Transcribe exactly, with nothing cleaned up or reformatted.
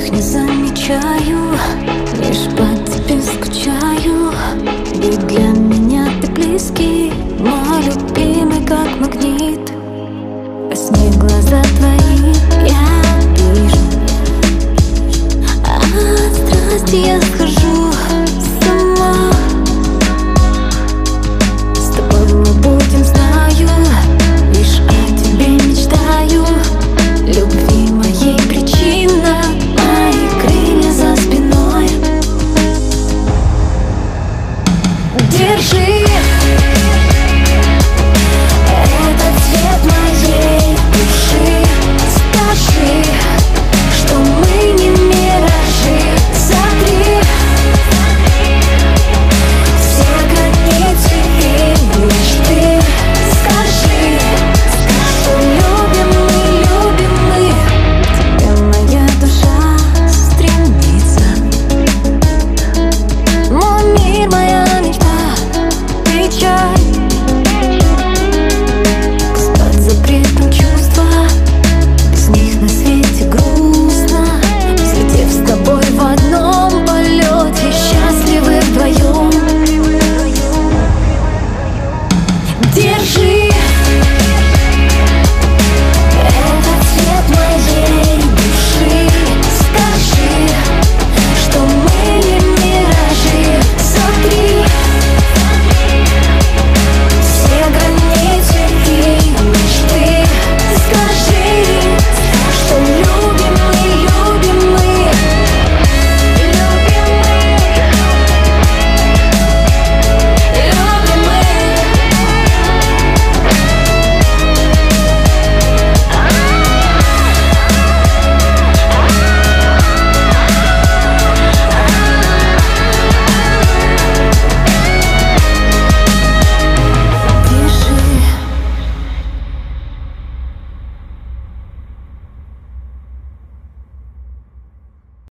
их не замечаю, лишь по тебе скучаю. Ведь для меня ты близкий, мой любимый, как магнит. Во сне глаза твои я вижу, а от страсти я схожу с ума. С тобой мы будем, знаю, лишь о тебе мечтаю. Любви моей причина, мои крылья за спиной. Держи.